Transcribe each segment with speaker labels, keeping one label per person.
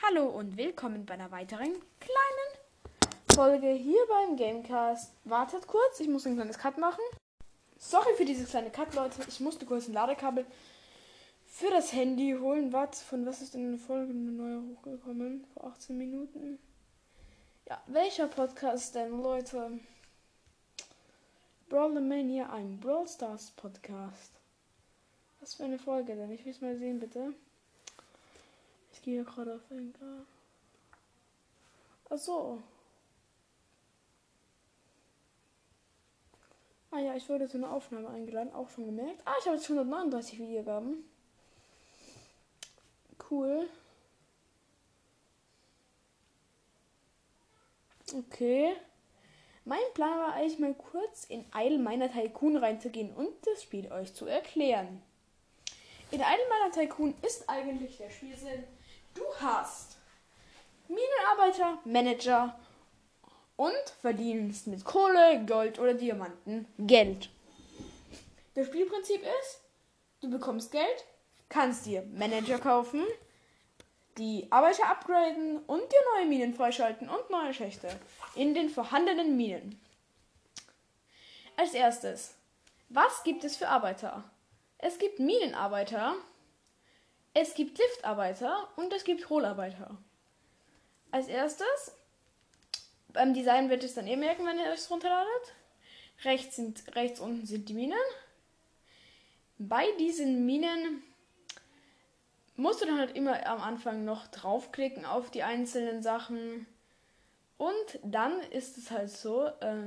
Speaker 1: Hallo und willkommen bei einer weiteren kleinen Folge hier beim Gamecast. Wartet kurz, ich muss ein kleines Cut machen. Sorry für dieses kleine Cut, Leute. Ich musste kurz ein Ladekabel für das Handy holen. Von was ist denn eine Folge eine neue hochgekommen? Vor 18 Minuten. Ja, welcher Podcast denn, Leute? Brawlermania, ein Brawl Stars Podcast. Was für eine Folge denn? Ich will es mal sehen, bitte. Ich gehe gerade auf Anchor. Achso. Ah ja, ich wurde zu einer Aufnahme eingeladen, auch schon gemerkt. Ich habe jetzt 139 Wiedergaben. Cool. Okay. Mein Plan war eigentlich mal kurz in Idle Miner Tycoon reinzugehen und das Spiel euch zu erklären. In Idle Miner Tycoon ist eigentlich der Spielsinn, du hast Minenarbeiter, Manager und verdienst mit Kohle, Gold oder Diamanten Geld. Das Spielprinzip ist, du bekommst Geld, kannst dir Manager kaufen, die Arbeiter upgraden und dir neue Minen freischalten und neue Schächte in den vorhandenen Minen. Als erstes, was gibt es für Arbeiter? Es gibt Minenarbeiter, es gibt Liftarbeiter und es gibt Hohlarbeiter. Als erstes, beim Design wird es dann merken, wenn ihr es runterladet. Rechts unten sind die Minen. Bei diesen Minen musst du dann halt immer am Anfang noch draufklicken auf die einzelnen Sachen. Und dann ist es halt so,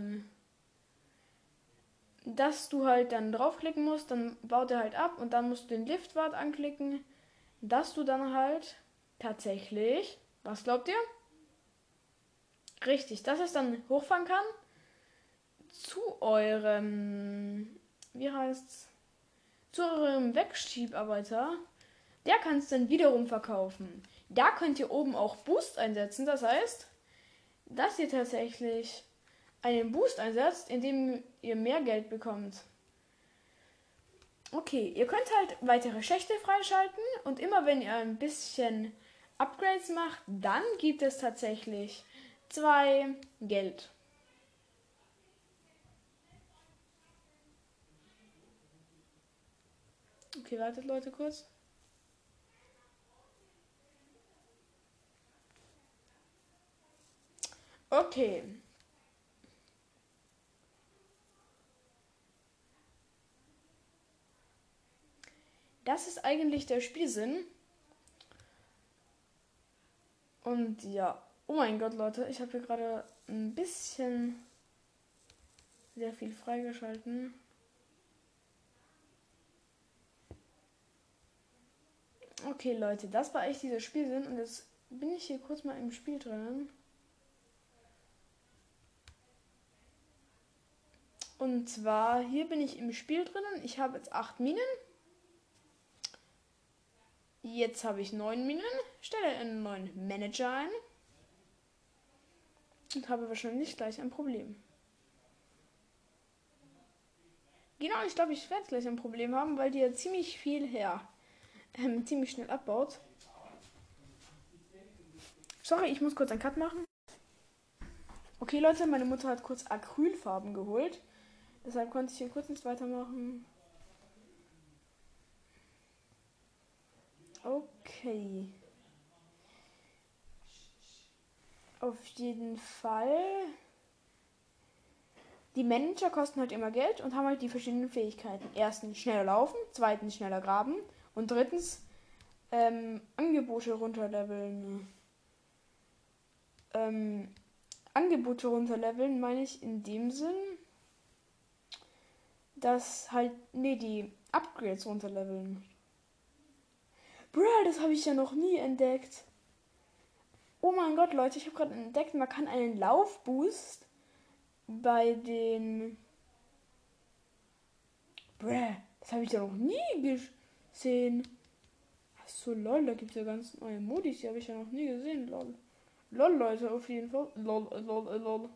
Speaker 1: dass du halt dann draufklicken musst, dann baut er halt ab und dann musst du den Liftwart anklicken, dass du dann halt tatsächlich, was glaubt ihr? Richtig, dass es dann hochfahren kann zu eurem, zu eurem Wegschiebarbeiter. Der kann es dann wiederum verkaufen. Da könnt ihr oben auch Boost einsetzen, das heißt, dass ihr tatsächlich einen Boost einsetzt, indem ihr mehr Geld bekommt. Okay, ihr könnt halt weitere Schächte freischalten und immer wenn ihr ein bisschen Upgrades macht, dann gibt es tatsächlich 2 Geld. Okay, wartet Leute kurz. Okay. Das ist eigentlich der Spielsinn. Und ja, oh mein Gott, Leute, ich habe hier gerade ein bisschen sehr viel freigeschalten. Okay, Leute, das war echt dieser Spielsinn und jetzt bin ich hier kurz mal im Spiel drin. Und zwar, hier bin ich im Spiel drinnen. Ich habe jetzt 8 Minen. Jetzt habe ich 9 Minen. Stelle einen neuen Manager ein. Und habe wahrscheinlich gleich ein Problem. Genau, ich glaube, ich werde gleich ein Problem haben, weil die ja ziemlich viel ziemlich schnell abbaut. Sorry, ich muss kurz einen Cut machen. Okay, Leute, meine Mutter hat kurz Acrylfarben geholt. Deshalb konnte ich hier kurz nicht weitermachen. Okay. Auf jeden Fall. Die Manager kosten halt immer Geld und haben halt die verschiedenen Fähigkeiten. Erstens schneller laufen, zweitens schneller graben und drittens Angebote runterleveln. Angebote runterleveln meine ich in dem Sinn, dass halt, die Upgrades runterleveln. Das habe ich ja noch nie entdeckt. Oh mein Gott, Leute, ich habe gerade entdeckt, man kann einen Laufboost bei den... das habe ich ja noch nie gesehen. Achso, lol, da gibt es ja ganz neue Modis, die habe ich ja noch nie gesehen, lol. Lol, Leute, auf jeden Fall. Lol.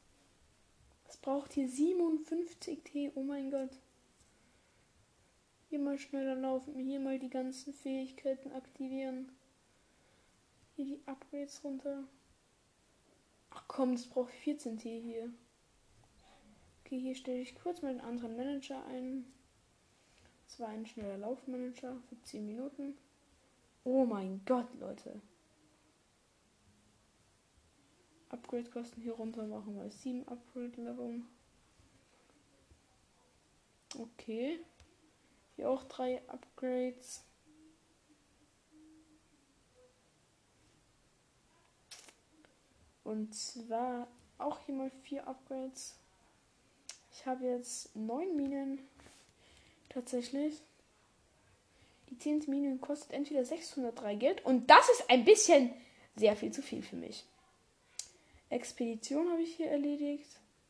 Speaker 1: Es braucht hier 57 T, oh mein Gott. Hier mal schneller laufen, hier mal die ganzen Fähigkeiten aktivieren. Hier die Upgrades runter. Ach komm, das braucht 14T hier. Okay, hier stelle ich kurz mal den anderen Manager ein. Das war ein schneller Laufmanager für 10 Minuten. Oh mein Gott, Leute. Upgrade-Kosten hier runter machen wir 7 Upgrade-Level. Okay. Hier auch 3 Upgrades. Und zwar auch hier mal 4 Upgrades. Ich habe jetzt 9 Minen. Tatsächlich. Die 10. Mine kostet entweder 603 Geld. Und das ist ein bisschen sehr viel zu viel für mich. Expedition habe ich hier erledigt.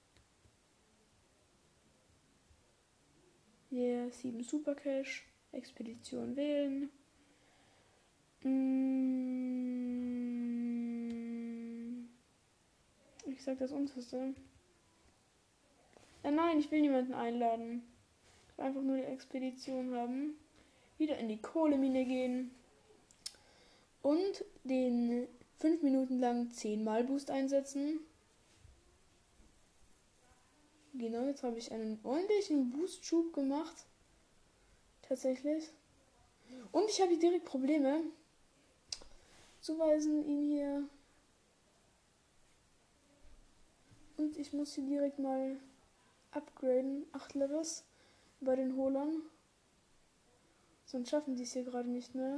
Speaker 1: Hier 7 Super Cash. Expedition wählen. Ich sag das unterste. Nein, ich will niemanden einladen. Ich will einfach nur die Expedition haben. Wieder in die Kohlemine gehen. Und den 5 Minuten lang 10-mal Boost einsetzen. Genau, jetzt habe ich einen ordentlichen Boost-Schub gemacht. Tatsächlich. Und ich habe hier direkt Probleme. Zuweisen ihn hier. Und ich muss hier direkt mal upgraden. 8 Levels bei den Holern. Sonst schaffen die es hier gerade nicht mehr.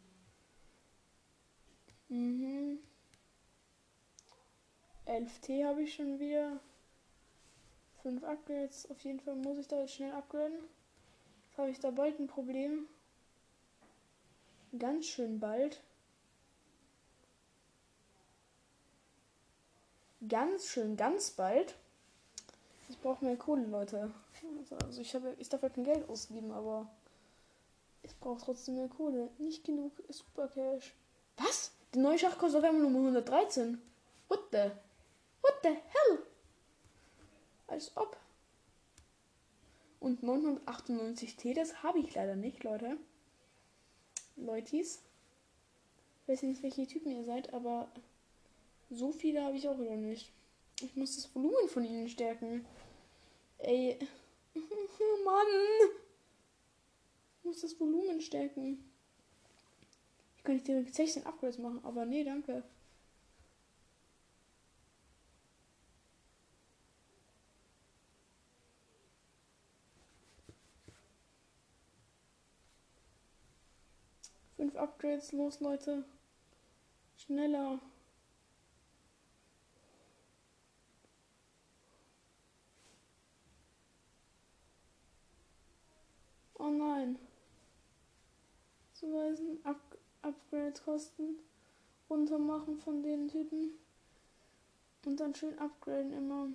Speaker 1: 11T habe ich schon wieder. 5 Upgrades. Auf jeden Fall muss ich da jetzt schnell upgraden. Jetzt habe ich da bald ein Problem. Ganz schön bald. Ganz bald. Ich brauche mehr Kohle, Leute. Also ich darf halt kein Geld ausgeben, aber ich brauche trotzdem mehr Kohle. Nicht genug Super Cash. Was? Der neue Schach kostet auf einmal nur 113. What the hell? Als ob. Und 998T, das habe ich leider nicht, Leute. Leutis. Ich weiß nicht, welche Typen ihr seid, aber so viele habe ich auch wieder nicht. Ich muss das Volumen von ihnen stärken. Ey. Mann. Ich muss das Volumen stärken. Ich könnte direkt 16 Upgrades machen, aber nee, danke. Fünf Upgrades, los Leute. Schneller. Oh nein. Zuweisen, Upgrade-Kosten runter machen von den Typen. Und dann schön upgraden immer.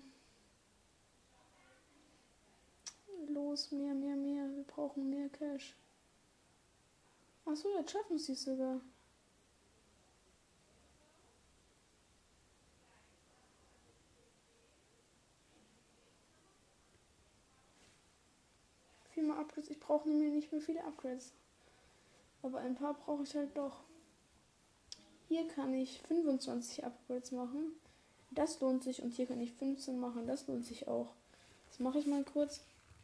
Speaker 1: Los, mehr. Wir brauchen mehr Cash. Achso, jetzt schaffen sie es sogar. Viermal Upgrades. Ich brauche nämlich nicht mehr viele Upgrades. Aber ein paar brauche ich halt doch. Hier kann ich 25 Upgrades machen. Das lohnt sich. Und hier kann ich 15 machen. Das lohnt sich auch. Das mache ich mal kurz.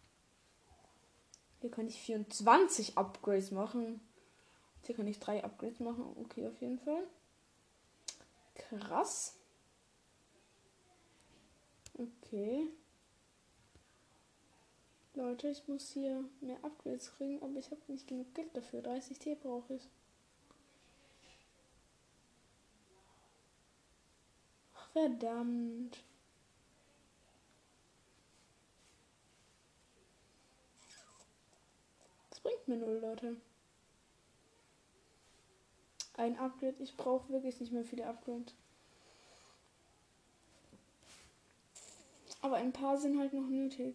Speaker 1: Hier kann ich 24 Upgrades machen. Hier kann ich 3 Upgrades machen. Okay, auf jeden Fall. Krass. Okay. Leute, ich muss hier mehr Upgrades kriegen, aber ich habe nicht genug Geld dafür. 30T brauche ich. Ach, verdammt. Das bringt mir 0, Leute. Ein Upgrade. Ich brauche wirklich nicht mehr viele Upgrades. Aber ein paar sind halt noch nötig.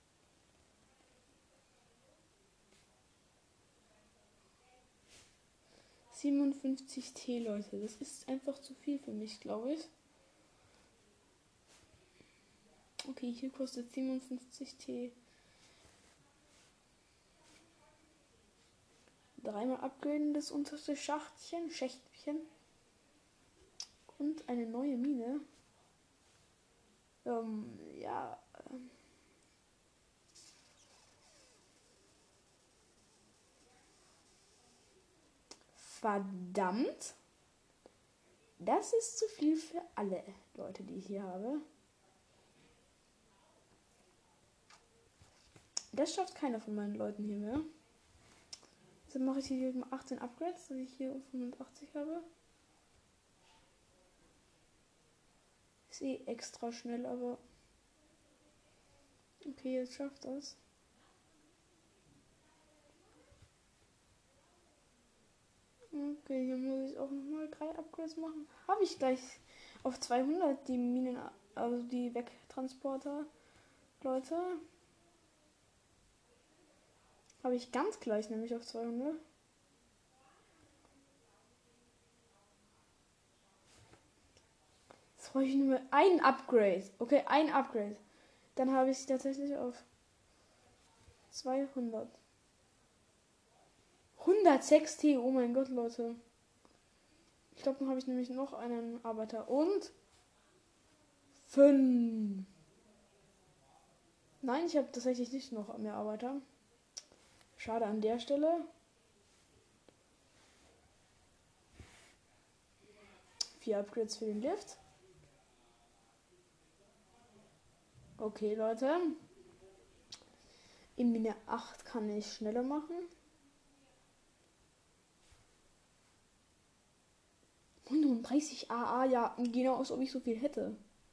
Speaker 1: $57T, Leute. Das ist einfach zu viel für mich, glaube ich. Okay, hier kostet 57T. dreimal upgraden, das unterste Schächtchen. Und eine neue Mine. Ja. Verdammt. Das ist zu viel für alle Leute, die ich hier habe. Das schafft keiner von meinen Leuten hier mehr. Deshalb mache ich hier 18 Upgrades, dass ich hier 85 habe. Ist eh extra schnell, aber... Okay, jetzt schafft das. Okay, hier muss ich auch nochmal 3 Upgrades machen. Habe ich gleich auf 200 die Minen, also die Wegtransporter, Leute. Habe ich ganz gleich nämlich auf 200. Jetzt brauche ich nur ein Upgrade. Okay, ein Upgrade. Dann habe ich sie tatsächlich auf 200. 106 T, oh mein Gott, Leute. Ich glaube, dann habe ich nämlich noch einen Arbeiter. Und 5. Nein, ich habe tatsächlich nicht noch mehr Arbeiter. Schade an der Stelle. 4 Upgrades für den Lift. Okay, Leute. In Mine 8 kann ich schneller machen. 130 AA, ja, genau, als ob ich so viel hätte.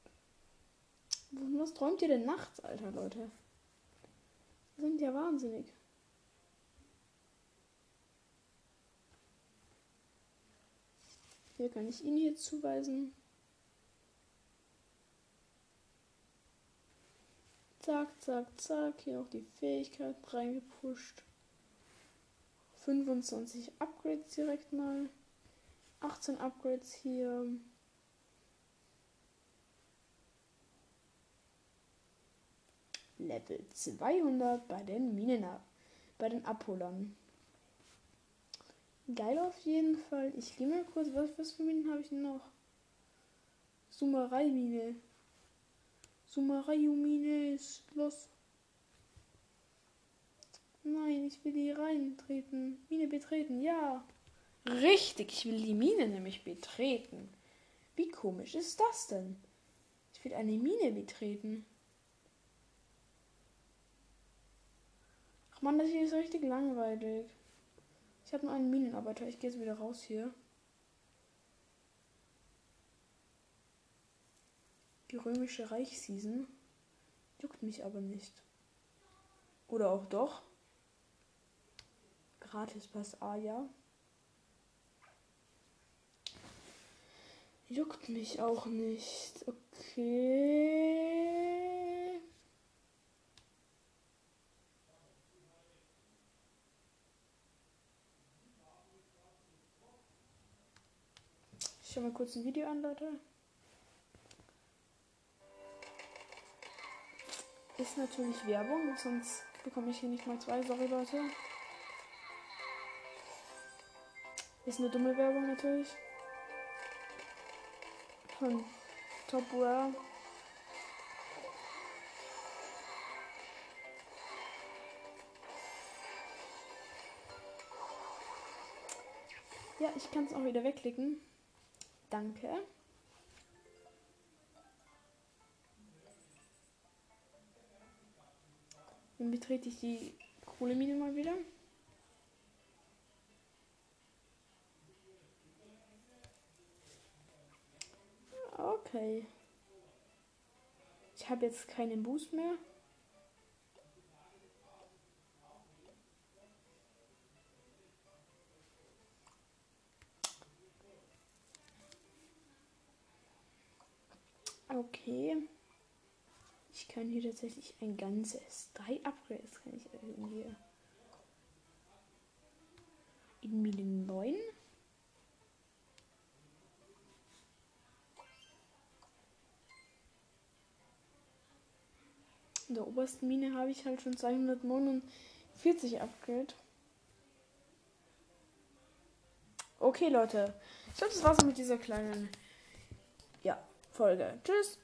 Speaker 1: Was träumt ihr denn nachts, Alter, Leute? Das sind ja wahnsinnig. Hier kann ich ihn hier zuweisen. Zack, zack, zack. Hier auch die Fähigkeit reingepusht. 25 Upgrades direkt mal. 18 Upgrades hier. Level 200 bei den bei den Abholern. Geil auf jeden Fall. Ich gehe mal kurz, was für Minen habe ich denn noch? Sumarai-Mine. Sumarayu-Mine ist los. Nein, ich will die reintreten. Mine betreten, ja. Richtig, ich will die Mine nämlich betreten. Wie komisch ist das denn? Ich will eine Mine betreten. Ach man, das hier ist richtig langweilig. Ich habe nur einen Minenarbeiter. Ich gehe jetzt wieder raus hier. Die römische Reichsseason. Juckt mich aber nicht. Oder auch doch. Gratis Pass A, ja. Juckt mich auch nicht. Okay. Ich schau mal kurz ein Video an, Leute. Ist natürlich Werbung, sonst bekomme ich hier nicht mal 2. Sorry, Leute. Ist eine dumme Werbung natürlich. Von Topware. Ja, ich kann es auch wieder wegklicken. Danke. Dann betrete ich die Kohlemine mal wieder. Okay. Ich habe jetzt keinen Boost mehr. Okay. Ich kann hier tatsächlich ein ganzes 3 Upgrades kann ich erhöhen hier. In Mine 9. In der obersten Mine habe ich halt schon 249 Upgrade. Okay, Leute. Ich glaube, das war's mit dieser kleinen Folge. Tschüss.